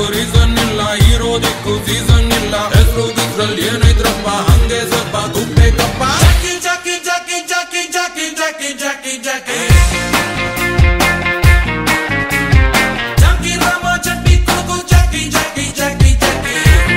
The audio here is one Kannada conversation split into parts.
ರೀಸನ್ ಇಲ್ಲ, ಇರೋದಕ್ಕೂ ಸೀಸನ್ ಇಲ್ಲ. ಹೆಸರು ಗಿಸ್ರಲ್ಲಿ ಏನೈತ್ರಪ್ಪ, ಹಂಗೆ ಸ್ವಲ್ಪ ಗುಪ್ಪೇಕಪ್ಪ. Jackie Jackie Jackie Jackie Jackie Jackie Jackie Jackie Jackie ರಾಮ ಚಟ್ಟಿ Kodagu Jackie Jackie Jackie Jackie.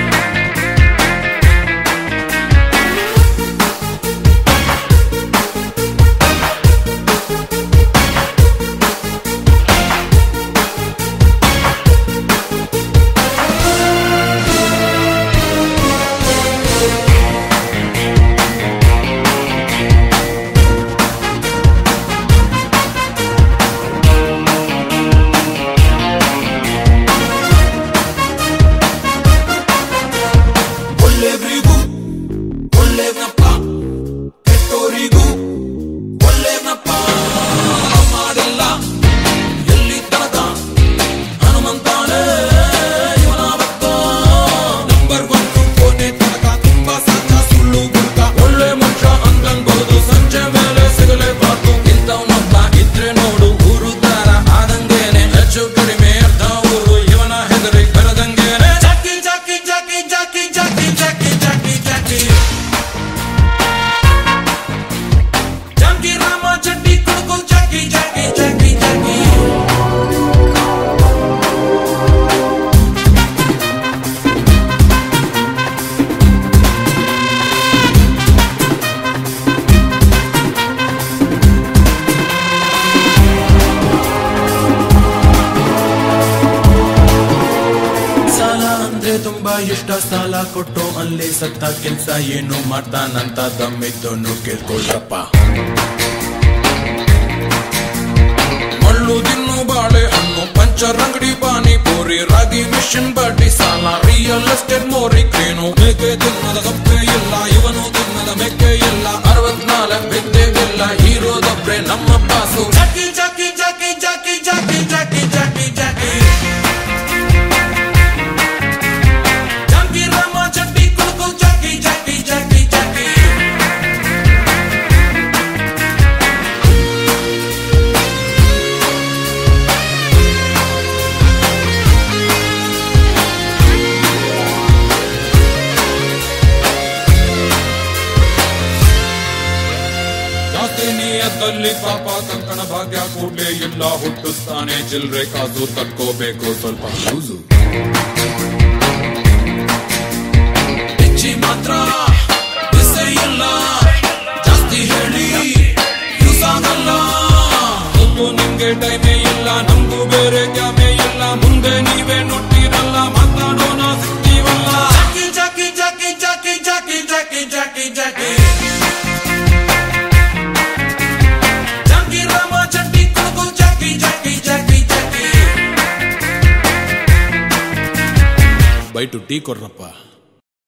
ಒಳ್ಳೆಯವರಿಗೂ ಒಳ್ಳೆಯವನಪ್ಪ, ಕೆಟ್ಟೋರಿಗೂ ಒಳ್ಳೆಯವನಪ್ಪ. ಮಾಡಿಲ್ಲ ಎಲ್ಲಿ ತನಕ ಹನುಮಂತಾನೆ ಇವನ ಭಕ್ತ. ನಂಬರ್ 1 ಕೊನೆ ತನಕ ತುಂಬಾ ಸಾಕ ಸುಳ್ಳು ಗುರುತ. ಒಳ್ಳೆ ಮನುಷ್ಯ ಅಂತನ್ಬೋದು, ಸಂಜೆ ಮೇಲೆ ಸಿಗಲೇಬಾರ್ದು. ಇಂಥವನೊಬ್ಬ ಇದ್ರೆ ನೋಡು ಊರು ದಾರ ಆದಂಗೇನೆ. ಹೆಚ್ಚು ಕಡಿಮೆ ಅರ್ಧ ಊರು ಇವನ ಹೆದರಿಗೆ ಬರದಂಗೇನೆ. Jackie Jackie Jackie Jackie Jackie Jackie Jackie Jackie Jackie ರಾಮ ಚಟ್ಟಿ Kodagu Jackie Jackie Jackie Jackie. ಸಾಲ ಅಂದ್ರೆ ತುಂಬಾ ಇಷ್ಟ, ಸಾಲ ಕೊಟ್ಟು ಅಲ್ಲಿ ಸತ್ತ ಕೆಲ್ಸ ಏನು ಮಾಡ್ತಾನಂತ ದಮ್ಮಿದ್ದನ್ನು ಕೇಳ್ಕೊಳ್ರಪ್ಪ. ಮಳ್ಳು ತಿನ್ನು ಬಾಳೆ ಹಣ್ಣು, ಪಂಚರ್ ಅಂಗಡಿ ಪಾನಿಪುರಿ, ರಾಗಿ ಮಿಷನ್ ಬಡ್ಡಿ ಸಾಲ, ರಿಯಲ್ ಎಸ್ಟೇಟ್ ಮೋರಿ ಕ್ರೇನು. ಮೇಕೆ ತಿನ್ನದ ಕಪ್ಪೆ ಇಲ್ಲ, ಇವನು ತಿನ್ನದ ಮೆಕ್ಕೆ ಇಲ್ಲ. 64 ಬಿದ್ದೆಗಿಲ್ಲ, ಹೀರೋದೊಬ್ರೆ ನಮ್ಮ ಪಾಸು. Jackie Jackie Jackie Jackie Jackie Jackie Jackie Jackie Jackie ರಾಮ ಚಟ್ಟಿ Kodagu Jackie Jackie Jackie Jackie. ಜಾಸ್ತಿ ನಿಯತ್ತಲ್ಲಿ ಪಾಪ ಕಂಕಣ ಭಾಗ್ಯ ಕೂಡ್ಲೇ ಇಲ್ಲ. ಹುಟ್ಟಿಸ್ತಾನೆ ಚಿಲ್ರೆ ಕಾಸು, ತಕ್ಕೋಬೇಕು ಸ್ವಲ್ಪ ಲೂಸು. ಹೆಚ್ಚಿ ಮಾತ್ರ ಬಿಸೆ ಇಲ್ಲ, ಜಾಸ್ತಿ ಹೇಳಿ ಯೂಸ್ ಆಗಲ್ಲ. ಗೊತ್ತು ನಿಮ್ಗೆ ಟೈಮೇ ಇಲ್ಲ, ನಮ್ಗೂ ಬೇರೆ ಕ್ಯಾಮೇ ಇಲ್ಲ. ಮುಂದೆ ನೀವೇ ನುಟ್ಟಿರಲ್ಲ, ಮಾತಾಡೋಣ ಸಿಗ್ತೀವಲ್ಲ. Jackie Jackie Jackie Jackie Jackie Jackie Jackie Jackie Jackie ರಾಮ ಚಟ್ಟಿ Kodagu Jackie Jackie Jackie Jackie. By two tea ಕೊಡ್ರಪ್ಪ.